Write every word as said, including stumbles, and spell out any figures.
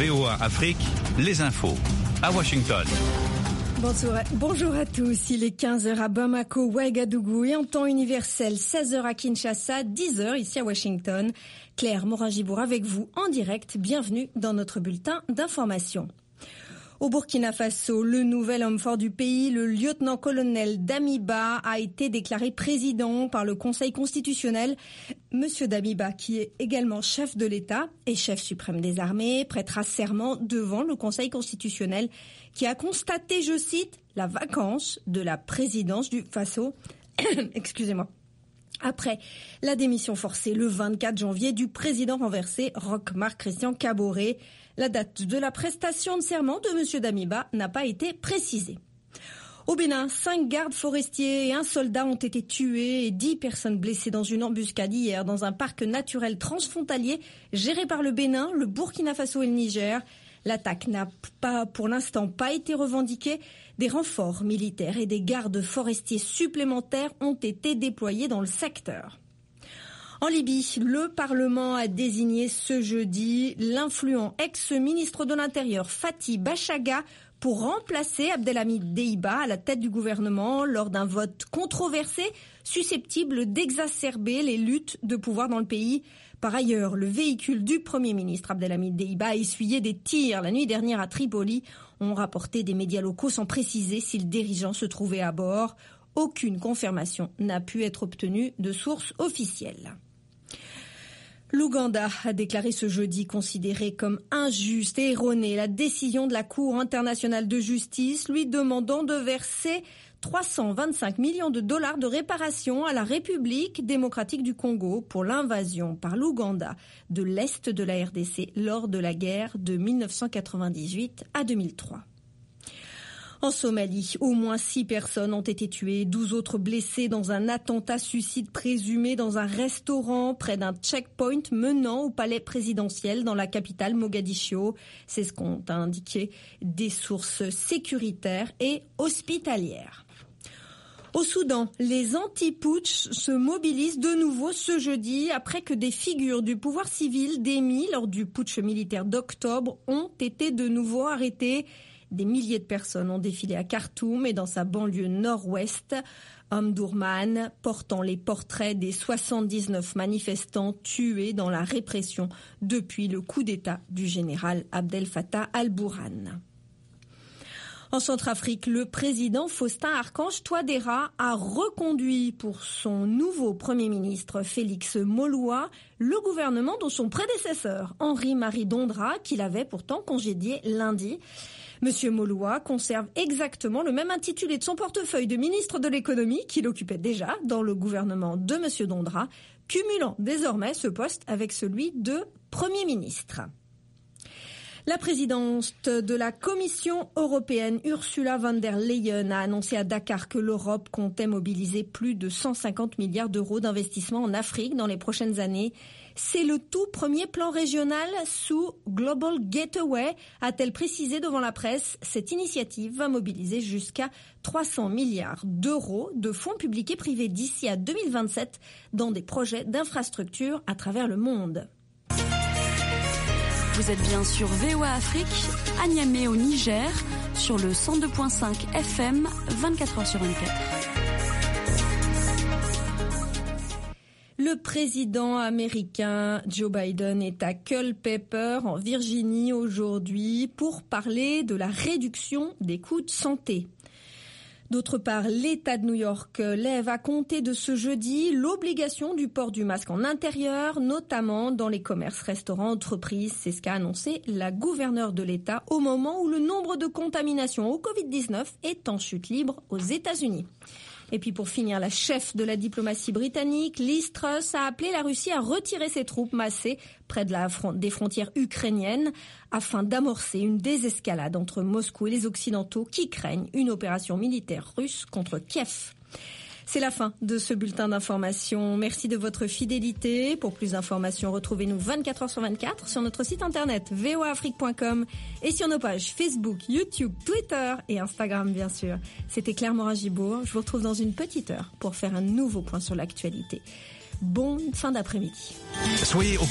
V O A Afrique, les infos à Washington. Bonjour, bonjour à tous, il est quinze heures à Bamako, Ouagadougou et en temps universel, seize heures à Kinshasa, dix heures ici à Washington. Claire Morin-Gibour avec vous en direct, bienvenue dans notre bulletin d'information. Au Burkina Faso, le nouvel homme fort du pays, le lieutenant-colonel Damiba, a été déclaré président par le Conseil constitutionnel. Monsieur Damiba, qui est également chef de l'État et chef suprême des armées, prêtera serment devant le Conseil constitutionnel qui a constaté, je cite, la vacance de la présidence du Faso. Excusez-moi. Après la démission forcée le vingt-quatre janvier du président renversé Roch-Marc Christian Kaboré, la date de la prestation de serment de M. Damiba n'a pas été précisée. Au Bénin, cinq gardes forestiers et un soldat ont été tués et dix personnes blessées dans une embuscade hier dans un parc naturel transfrontalier géré par le Bénin, le Burkina Faso et le Niger. L'attaque n'a pas, pour l'instant, pas été revendiquée. Des renforts militaires et des gardes forestiers supplémentaires ont été déployés dans le secteur. En Libye, le Parlement a désigné ce jeudi l'influent ex-ministre de l'Intérieur Fathi Bachaga pour remplacer Abdelhamid Deiba à la tête du gouvernement lors d'un vote controversé susceptible d'exacerber les luttes de pouvoir dans le pays. Par ailleurs, le véhicule du Premier ministre Abdelhamid Deiba a essuyé des tirs la nuit dernière à Tripoli, ont rapporté des médias locaux sans préciser si le dirigeant se trouvait à bord. Aucune confirmation n'a pu être obtenue de sources officielles. L'Ouganda a déclaré ce jeudi considérer comme injuste et erronée la décision de la Cour internationale de justice lui demandant de verser trois cent vingt-cinq millions de dollars de réparation à la République démocratique du Congo pour l'invasion par l'Ouganda de l'Est de la R D C lors de la guerre de mille neuf cent quatre-vingt-dix-huit à deux mille trois. En Somalie, au moins six personnes ont été tuées, douze autres blessées dans un attentat suicide présumé dans un restaurant près d'un checkpoint menant au palais présidentiel dans la capitale Mogadiscio. C'est ce qu'ont indiqué des sources sécuritaires et hospitalières. Au Soudan, les anti-putsch se mobilisent de nouveau ce jeudi après que des figures du pouvoir civil démis lors du putsch militaire d'octobre ont été de nouveau arrêtées. Des milliers de personnes ont défilé à Khartoum et dans sa banlieue nord-ouest. Omdurman portant les portraits des soixante-dix-neuf manifestants tués dans la répression depuis le coup d'État du général Abdel Fattah al-Burhan. En Centrafrique, le président Faustin Archange Touadéra a reconduit pour son nouveau Premier ministre Félix Moloua le gouvernement de son prédécesseur Henri-Marie Dondra, qu'il avait pourtant congédié lundi. Monsieur Moloua conserve exactement le même intitulé de son portefeuille de ministre de l'économie qu'il occupait déjà dans le gouvernement de Monsieur Dondra, cumulant désormais ce poste avec celui de Premier ministre. La présidente de la Commission européenne, Ursula von der Leyen, a annoncé à Dakar que l'Europe comptait mobiliser plus de cent cinquante milliards d'euros d'investissement en Afrique dans les prochaines années. C'est le tout premier plan régional sous Global Gateway, a-t-elle précisé devant la presse. Cette initiative va mobiliser jusqu'à trois cents milliards d'euros de fonds publics et privés d'ici à deux mille vingt-sept dans des projets d'infrastructures à travers le monde. Vous êtes bien sur V O A Afrique, à Niamey au Niger, sur le cent deux virgule cinq F M, vingt-quatre heures sur vingt-quatre. Le président américain Joe Biden est à Culpeper, en Virginie, aujourd'hui, pour parler de la réduction des coûts de santé. D'autre part, l'État de New York lève à compter de ce jeudi l'obligation du port du masque en intérieur, notamment dans les commerces, restaurants, entreprises. C'est ce qu'a annoncé la gouverneure de l'État au moment où le nombre de contaminations au covid dix-neuf est en chute libre aux États-Unis. Et puis pour finir, la chef de la diplomatie britannique, Liz Truss, a appelé la Russie à retirer ses troupes massées près de la, des frontières ukrainiennes afin d'amorcer une désescalade entre Moscou et les Occidentaux qui craignent une opération militaire russe contre Kiev. C'est la fin de ce bulletin d'information. Merci de votre fidélité. Pour plus d'informations, retrouvez-nous vingt-quatre heures sur vingt-quatre sur notre site internet v o a afrique point com et sur nos pages Facebook, YouTube, Twitter et Instagram, bien sûr. C'était Claire Morin-Gibour. Je vous retrouve dans une petite heure pour faire un nouveau point sur l'actualité. Bonne fin d'après-midi. Soyez au